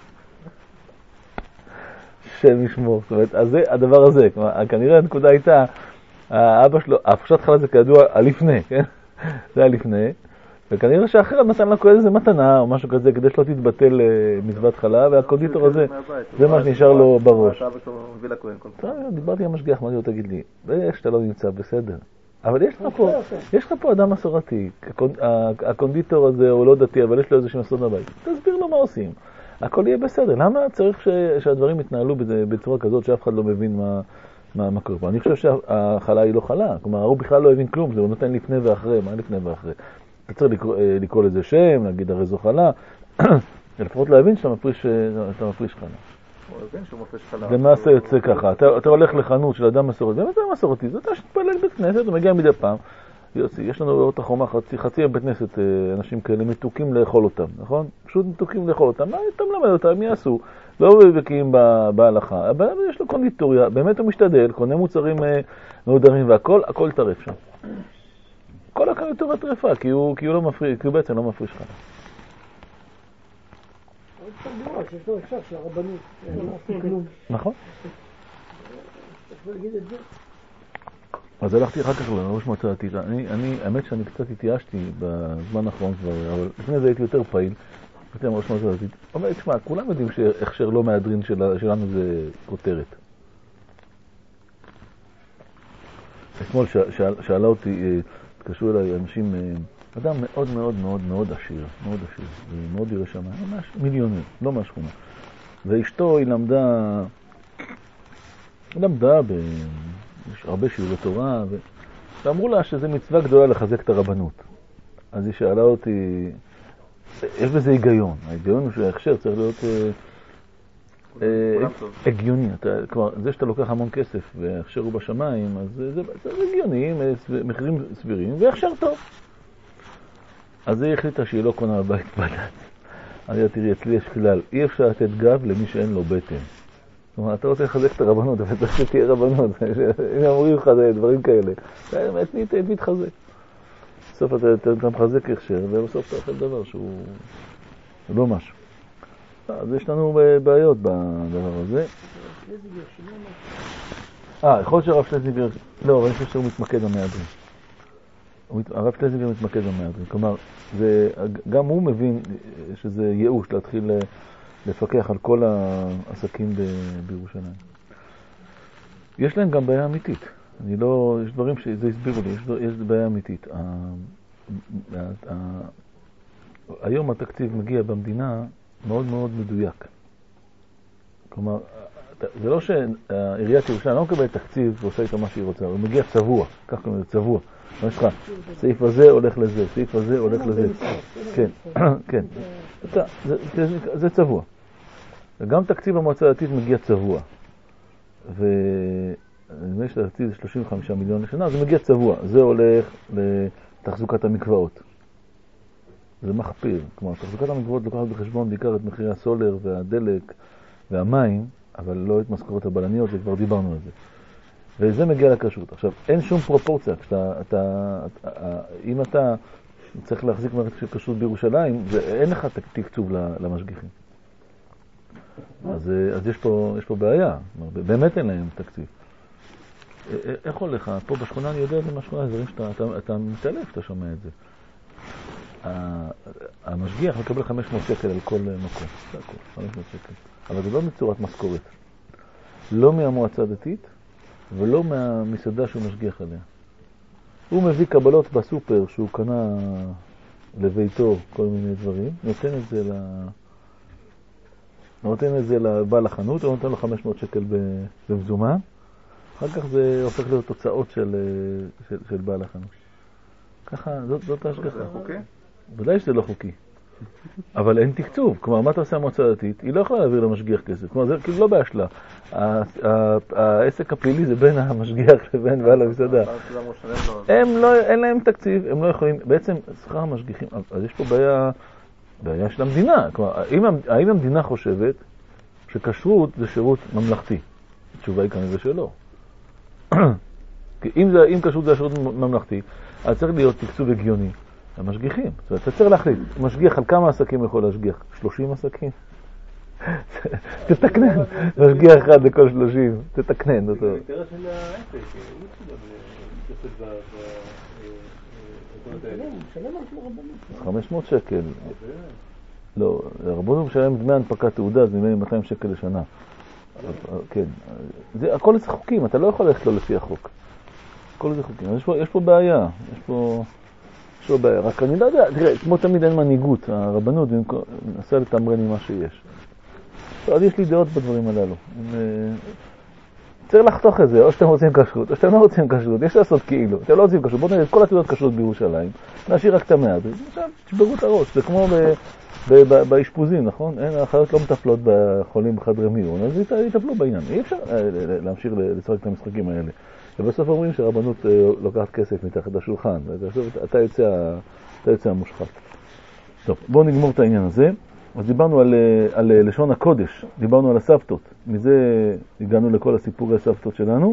שם ישמור. זאת אומרת, אז זה הדבר הזה. כלומר, כנראה הנקודה הייתה, האבא שלו, הפרשת חלה זה כידוע הלפני, כן? זה הלפני. וכנראה שאחרת נתן לה כל איזה מתנה או משהו כזה כדי שלא תתבטל מצוות חלה, והקונדיטור הזה, זה מה שנשאר לו בראש. דיברתי עם המשגיח, אמרתי לו, תגיד לי, שאתה לא נמצא, בסדר. אבל יש לך פה אדם מסורתי, הקונדיטור הזה הוא לא דתי, אבל יש לו איזושהי מסורת בבית. תסביר לו מה עושים. הכל יהיה בסדר. למה צריך שהדברים יתנהלו בצורה כזאת שאף אחד לא מבין מה קורה פה? אני חושב שהחלה היא לא חלה. כלומר, הוא בכלל לא הבין כלום, זה הוא נותן לפני ואחרי. מה לפני ואחרי? אתה צריך לקרוא לזה שם, להגיד הרי זו חלה, לפחות להבין שאתה מפריש חלה. הוא הבין שהוא מפריש חלה. למעשה יוצא ככה, אתה הולך לחנות של אדם מסורתי, באמת זה מסורתי, זה אתה שתפלג בית כנסת, הוא מגיע מדי פעם, יוצא, יש לנו באותה חומה חצי בית כנסת, אנשים כאלה מתוקים לאכול אותם, נכון? פשוט מתוקים לאכול אותם, מה אתה מלמד אותם, הם יעשו, לא בקיאים בהלכה, אבל יש לו קונדיטוריה, באמת הוא משתדל, קונה מוצרים מעודרים והכל, הכל טרף שם. כל הקונדיטוריה טרפה, כי הוא לא מפריש, כי הוא בעצם לא מפריש חלה. עוד פעם לראות שיש לו אפשר של הרבנות, לא עושים כלום. נכון. צריך להגיד את זה. אז הלכתי אחר כך לראש מועצה דתית. האמת שאני קצת התייאשתי בזמן האחרון כבר, אבל לפני זה הייתי יותר פעיל, הייתי עם ראש מועצה דתית. אבל תשמע, כולם יודעים שהכשר לא מהדרין שלנו זה כותרת. אתמול שאלה אותי, התקשרו אליי אנשים, אדם מאוד מאוד מאוד מאוד עשיר, מאוד ירא שם, ממש מיליונר, לא מהשכונה. ואשתו היא למדה יש הרבה שיעורי תורה, ואמרו לה שזה מצווה גדולה לחזק את הרבנות. אז היא שאלה אותי, יש בזה היגיון. ההיגיון הוא שההכשר צריך להיות הגיוני. כלומר, זה שאתה לוקח המון כסף וההכשר הוא בשמיים, אז זה הגיוני, מחירים סבירים, וההכשר טוב. אז היא החליטה שהיא לא קונה בבית בד"ץ. תראי, אצלי יש כלל, אי אפשר לתת גב למי שאין לו בטן. זאת אומרת, אתה רוצה לחזק את הרבנות, אבל צריך שתהיה רבנות. אם אמורים לך דברים כאלה, את מי תחזק? בסוף אתה מחזק הכשר, ובסוף אתה אוכל דבר שהוא לא משהו. אז יש לנו בעיות בדבר הזה. יכול להיות שהרב שלזינגר, לא, אבל אני חושב שהוא מתמקד במהדרין. הרב שלזינגר מתמקד במהדרין. כלומר, גם הוא מבין שזה ייאוש להתחיל לפקח על כל העסקים בירושלים. יש להם גם בעיה אמיתית. יש דברים שזה הסבירו לי, יש בעיה אמיתית. היום התקציב מגיע במדינה מאוד מאוד מדויק. כלומר, זה לא שעיריית ירושלים לא מקבל תקציב ועושה איתו מה שהיא רוצה, הוא מגיע צבוע, כך קוראים לזה, צבוע. יש לך, סעיף הזה הולך לזה, סעיף הזה הולך לזה. כן, כן. זה צבוע. וגם תקציב המועצה הדתית מגיע צבוע. ונדמה שהתקציב זה 35 מיליון לשנה, זה מגיע צבוע. זה הולך לתחזוקת המקוואות. זה מחפיר. כלומר, תחזוקת המקוואות לוקחת בחשבון בעיקר את מחירי הסולר והדלק והמים, אבל לא את משכורות הבלניות, וכבר דיברנו על זה. וזה מגיע לכשרות. עכשיו, אין שום פרופורציה. אם אתה צריך להחזיק מערכת של כשרות בירושלים, אין לך תקצוב למשגיחים. אז יש פה בעיה. באמת אין להם תקציב. איך הולך? פה בשכונה אני יודע את זה מהשכונה, זה דברים שאתה מתעלף, אתה שומע את זה. המשגיח מקבל 500 שקל על כל מקום. זה הכל, 500 שקל. אבל זה לא מצורת משכורת. לא מהמועצה הדתית, ולא מהמסעדה שהוא משגיח עליה. הוא מביא קבלות בסופר שהוא קנה לביתו כל מיני דברים, נותן את זה לבעל החנות, הוא נותן לו 500 שקל במזומן, אחר כך זה הופך להיות תוצאות של בעל החנות. ככה, זאת ההשגחה. זה חוקי? ודאי שזה לא חוקי. אבל אין תקצוב. כלומר, מה אתה עושה המועצה הדתית? היא לא יכולה להעביר למשגיח כסף. כלומר, זה כאילו לא בעיה שלה. העסק הפלילי זה בין המשגיח לבין בעל המסעדה. אין להם תקציב, הם לא יכולים. בעצם, שכר המשגיחים, אז יש פה בעיה של המדינה. כלומר, האם המדינה חושבת שכשרות זה שירות ממלכתי? התשובה היא כנראה שלא. אם כשרות זה שירות ממלכתי, אז צריך להיות תקצוב הגיוני. המשגיחים. זאת אומרת, אתה צריך להחליט, משגיח על כמה עסקים יכול להשגיח? 30 עסקים? תתקנן. משגיח אחד לכל 30, תתקנן אותו. זה יותר של העסק, הוא מתעסק משלם על רבנות. 500 שקל. לא, הרבנות משלם דמי הנפקת תעודה, זה נדמה לי 200 שקל לשנה. כן. הכל זה חוקים, אתה לא יכול ללכת לו לפי החוק. הכל זה חוקים. יש פה בעיה, יש פה בעיה. רק אני לא יודע, תראה, כמו תמיד אין מנהיגות, הרבנות מנסה לתמרן עם מה שיש. אז יש לי דעות בדברים הללו. צריך לחתוך את זה, או שאתם רוצים כשרות, או שאתם לא רוצים כשרות, יש לעשות כאילו, אתם לא רוצים כשרות, בואו נראה את כל התעודות כשרות בירושלים, נשאיר רק את המעט, עכשיו תשברו את הראש, זה כמו באשפוזים, נכון? האחיות לא מטפלות בחולים בחדרי מיון, אז יטפלו בעניין, אי אפשר להמשיך לשחק את המשחקים האלה. ובסוף אומרים שהרבנות לוקחת כסף מתחת לשולחן, אתה יוצא המושחת. טוב, בואו נגמור את העניין הזה. אז דיברנו על לשון הקודש, דיברנו על הסבתות, מזה הגענו לכל הסיפורי הסבתות שלנו.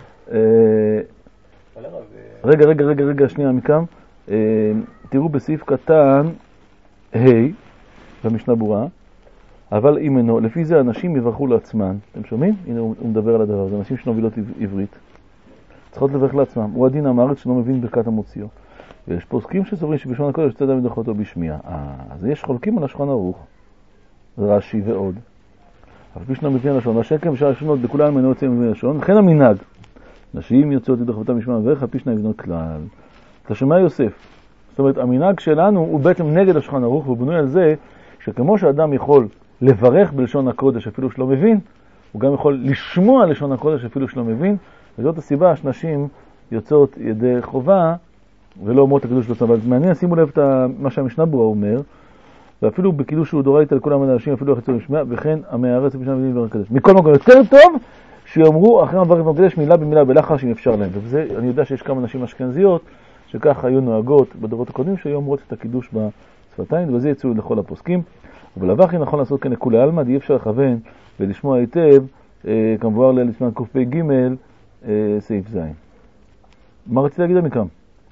רגע, שנייה מכאן. תראו בסעיף קטן ה' במשנה ברורה, אבל אימנו, לפי זה אנשים יברכו לעצמן. אתם שומעים? הנה הוא מדבר על הדבר הזה, אנשים שנובילות עברית. צריכות לברך לעצמם. הוא הדין המארץ שלא מבין ברכת המוציאו. יש פוסקים שסוברים שבשון הקודש צד אדם דוחותו בשמיע. אז יש חולקים על השולחן ערוך, רש"י ועוד. אבל בשנה מבין לשון, והשקם בשעה השונות בכולם אינו יוצא מבין לשון, וכן המנהג. נשים יוצאות לדחותם בשמיע וברך, הפשנה יבנות כלל. אתה שומע יוסף. זאת אומרת, המנהג שלנו הוא בעצם נגד השולחן ערוך, והוא בנוי על זה שכמו שאדם יכול לברך בלשון הקודש אפילו שלא מבין, הוא גם יכול לשמוע לשון הקודש אפילו שלא מבין, וזאת הסיבה שנשים יוצאות ידי חובה ולא אומרות הקדוש בעצמם. אבל מעניין, שימו לב את מה שהמשנה ברורה אומר, ואפילו בקידוש שהוא דורייתא לכל האנשים, אפילו החיצון משמיע, וכן המארץ בשנה מבין דבר הקדש. מכל מקום יותר טוב שיאמרו אחרי המברך במקדש מילה במילה בלחש אם אפשר להם. וזה, אני יודע שיש כמה נשים אשכנזיות שכך היו נוהגות בדורות הקודמים, שהיו אומרות את הקידוש בשפתיים, וזה יצאו לכל הפוסקים. ובלאו הכי נכון לעשות כן לכולי עלמא, אי אפשר לכוון ולשמוע היטב, כמבואר לסימן קפ"ג, סעיף ז'. מה רציתי להגיד מכאן?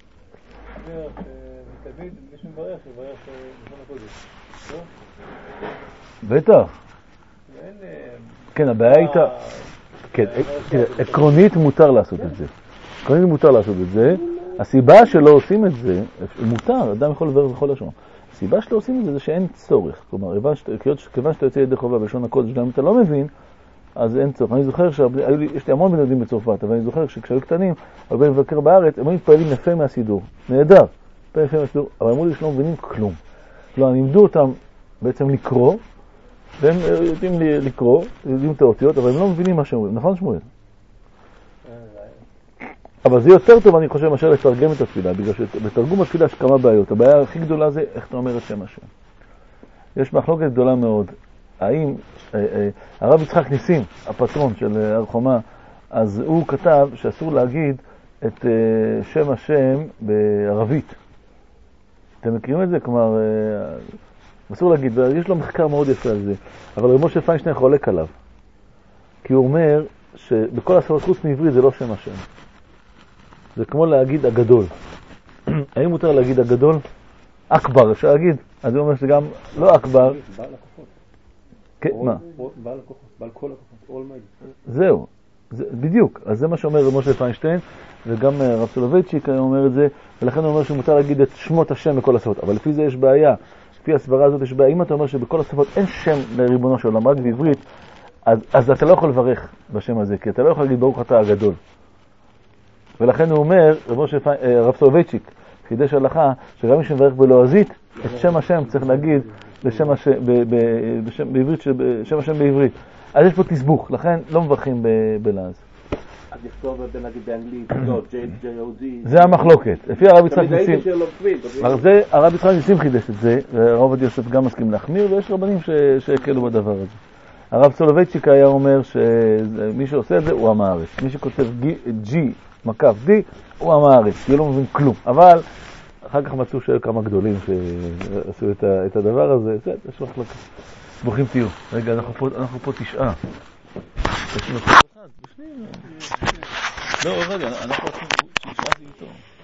תמיד מי שמברך, יברך בזמן הקודש. לא? בטח. כן, הבעיה הייתה... כן, עקרונית מותר לעשות את זה. עקרונית מותר לעשות את זה. הסיבה שלא עושים את זה, מותר, אדם יכול לברך בכל לשון. הסיבה שלא עושים את זה זה שאין צורך. כלומר, כיוון שאתה יוצא ידי חובה בלשון הקודש, גם אם אתה לא מבין, אז אין צורך. אני זוכר שיש לי המון בני יודעים בצרפת, אבל אני זוכר שכשהיו קטנים, הרבה מבקר בארץ, הם היו מתפעלים יפה מהסידור. נהדר, מתפעלים יפה מהסידור, אבל אמרו לי שלא מבינים כלום. לא, אני לימדו אותם בעצם לקרוא, והם יודעים לקרוא, יודעים את האותיות, אבל הם לא מבינים מה שהם אומרים. נכון, שמואל? אבל זה יותר טוב, אני חושב, מאשר לתרגם את התפילה, בגלל שבתרגום התפילה יש כמה בעיות. הבעיה הכי גדולה זה איך אתה אומר את שם השם. יש מחלוקת גדולה מאוד. האם הרב יצחק ניסים, הפטרון של הר חומה, אז הוא כתב שאסור להגיד את שם השם בערבית. אתם מכירים את זה? כלומר, אסור להגיד, ויש לו מחקר מאוד יפה על זה. אבל רב משה פיינשטיין חולק עליו. כי הוא אומר שבכל השפות חוץ מעברית זה לא שם השם. זה כמו להגיד הגדול. האם מותר להגיד הגדול? אכבר, אפשר להגיד? אז הוא אומר שגם לא אכבר. בעל לקוחות. כן, מה? בעל לקוחות, בעל כל לקוחות, all mighty. זהו, בדיוק. אז זה מה שאומר רב משה פיינשטיין, וגם הרב סולובייצ'יק אומר את זה, ולכן הוא אומר שמותר להגיד את שמות השם בכל השפות. אבל לפי זה יש בעיה. לפי הסברה הזאת יש בעיה. אם אתה אומר שבכל השפות אין שם לריבונו של עולם, רק בעברית, אז אתה לא יכול לברך בשם הזה, כי אתה לא יכול להגיד ברוך אתה הגדול. ולכן הוא אומר, הרב סולובייצ'יק, חידש הלכה, שגם מי שמברך בלועזית, את שם השם צריך להגיד בשם השם, בעברית, שם השם בעברית. אז יש פה תסבוך, לכן לא מברכים בלעז. אז לכתוב נגיד באנגלית, לא, J-O-D. זה המחלוקת. לפי הרב יצחק ניסים. זה הרב יצחק ניסים חידש את זה, והרב עובדיה יוסף גם מסכים להחמיר, ויש רבנים שהקלו בדבר הזה. הרב סולובייצ'יק היה אומר שמי שעושה את זה הוא עם הארץ. מי שכותב G מקף D הוא עם הארץ, כי לא מבין כלום. אבל אחר כך מצאו שהיו כמה גדולים שעשו את הדבר הזה. זה, יש מחלוקת. ברוכים תהיו. רגע, אנחנו פה 9. יש לנו אחד. לא, רגע, אנחנו עושים 9 זה יותר.